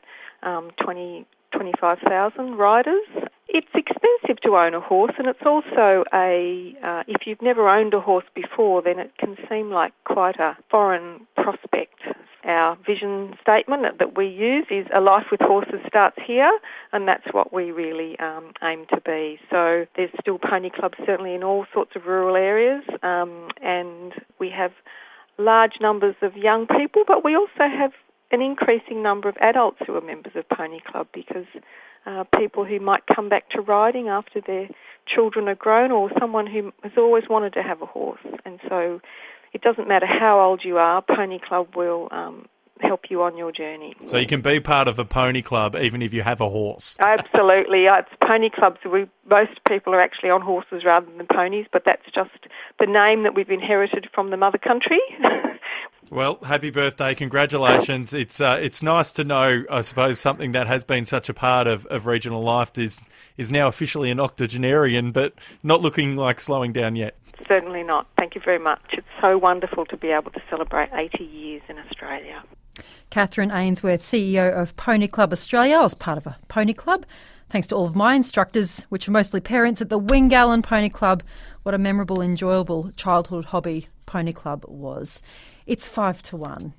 25,000 riders. It's expensive to own a horse, and it's also if you've never owned a horse before, then it can seem like quite a foreign prospect. Our vision statement that we use is "A life with horses starts here," and that's what we really aim to be. So there's still Pony Clubs certainly in all sorts of rural areas, and we have large numbers of young people, but we also have an increasing number of adults who are members of Pony Club, because people who might come back to riding after their children are grown, or someone who has always wanted to have a horse. And so it doesn't matter how old you are, Pony Club will help you on your journey. So you can be part of a pony club even if you have a horse. Absolutely. It's pony clubs. Most people are actually on horses rather than ponies, but that's just the name that we've inherited from the mother country. Well, happy birthday, congratulations. It's nice to know, I suppose, something that has been such a part of regional life is now officially an octogenarian, but not looking like slowing down yet. Certainly not. Thank you very much. It's so wonderful to be able to celebrate 80 years in Australia. Catherine Ainsworth, CEO of Pony Club Australia. I was part of a pony club. Thanks to all of my instructors, which are mostly parents at the Wingallen Pony Club. What a memorable, enjoyable childhood hobby Pony Club was. It's 5-1.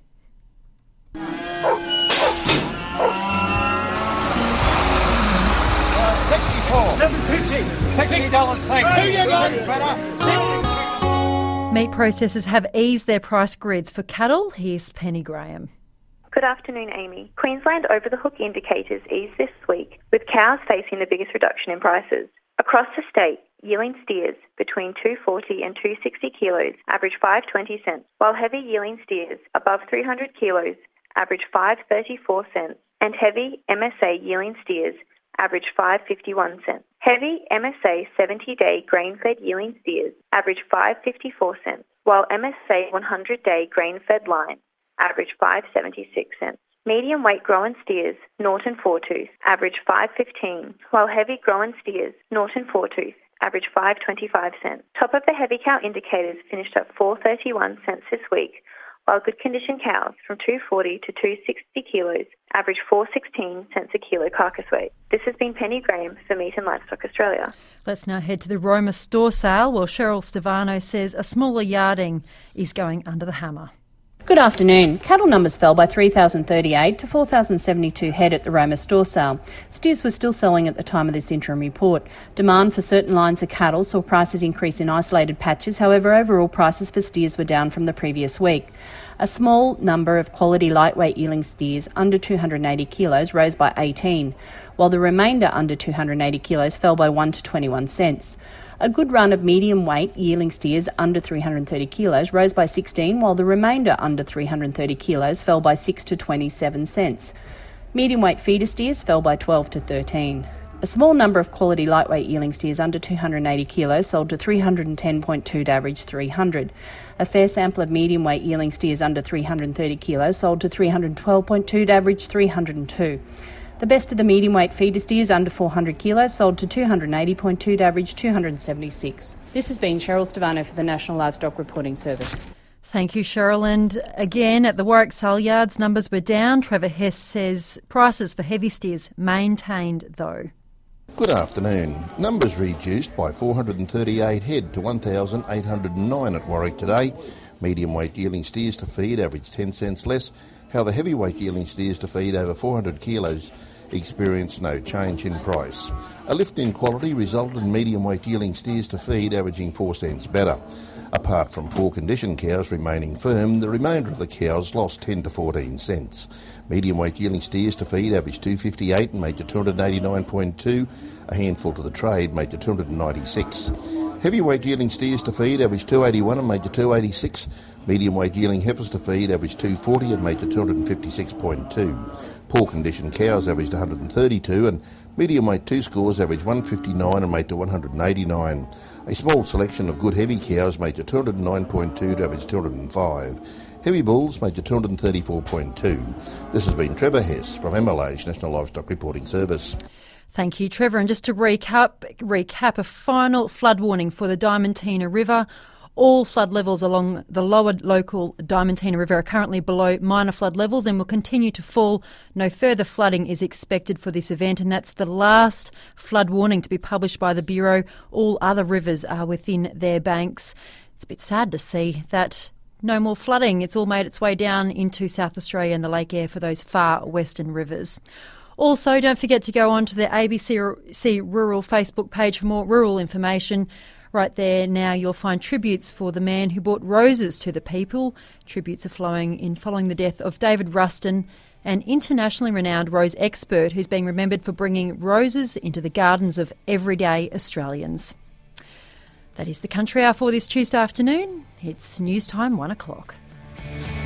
Meat processors have eased their price grids for cattle. Here's Penny Graham. Good afternoon, Amy. Queensland over-the-hook indicators eased this week, with cows facing the biggest reduction in prices. Across the state, yearling steers between 240 and 260 kilos average 5.20 cents, while heavy yearling steers above 300 kilos average 5.34 cents, and heavy MSA yearling steers average 5.51 cents. Heavy MSA 70-day grain-fed yearling steers average 5.54 cents, while MSA 100-day grain-fed line average 5.76 cents. Medium weight Growen steers, Norton Foretooth, average 5.15, while heavy Growen steers, Norton Foretooth, average 5.25 cents. Top of the heavy cow indicators finished at 4.31 cents this week, while good condition cows from 240 to 260 kilos average 4.16 cents a kilo carcass weight. This has been Penny Graham for Meat and Livestock Australia. Let's now head to the Roma store sale. Well, Cheryl Stevano says a smaller yarding is going under the hammer. Good afternoon. Cattle numbers fell by 3,038 to 4,072 head at the Roma store sale. Steers were still selling at the time of this interim report. Demand for certain lines of cattle saw prices increase in isolated patches. However, overall prices for steers were down from the previous week. A small number of quality lightweight yearling steers under 280 kilos rose by 18, while the remainder under 280 kilos fell by 1 to 21 cents. A good run of medium weight yearling steers under 330 kilos rose by 16, while the remainder under 330 kilos fell by 6 to 27 cents. Medium weight feeder steers fell by 12 to 13. A small number of quality lightweight yearling steers under 280 kilos sold to 310.2 to average 300. A fair sample of medium weight yearling steers under 330 kilos sold to 312.2 to average 302. The best of the medium weight feeder steers under 400 kilos sold to 280.2 to average 276. This has been Cheryl Stevano for the National Livestock Reporting Service. Thank you, Cheryl. And again, at the Warwick sale yards, numbers were down. Trevor Hess says prices for heavy steers maintained, though. Good afternoon. Numbers reduced by 438 head to 1,809 at Warwick today. Medium weight yearling steers to feed averaged 10 cents less. However, heavyweight yearling steers to feed over 400 kilos experienced no change in price. A lift in quality resulted in medium weight yearling steers to feed averaging 4 cents better. Apart from poor condition cows remaining firm, the remainder of the cows lost 10 to 14 cents. Medium weight yearling steers to feed averaged 258 and made to 289.2. A handful to the trade made to 296. Heavyweight yearling steers to feed averaged 281 and made to 286. Medium weight yearling heifers to feed averaged 240 and made to 256.2. Poor condition cows averaged 132 and medium weight two scores averaged 159 and made to 189. A small selection of good heavy cows made to 209.2 to average 205. Heavy bulls made to 234.2. This has been Trevor Hess from MLA's National Livestock Reporting Service. Thank you, Trevor. And just to recap a final flood warning for the Diamantina River. All flood levels along the lower local Diamantina River are currently below minor flood levels and will continue to fall. No further flooding is expected for this event, and that's the last flood warning to be published by the Bureau. All other rivers are within their banks. It's a bit sad to see that no more flooding. It's all made its way down into South Australia and the Lake Eyre for those far western rivers. Also, don't forget to go on to the ABC Rural Facebook page for more rural information. Right there now you'll find tributes for the man who brought roses to the people. Tributes are flowing in following the death of David Ruston, an internationally renowned rose expert who's being remembered for bringing roses into the gardens of everyday Australians. That is the Country Hour for this Tuesday afternoon. It's news time, 1 o'clock.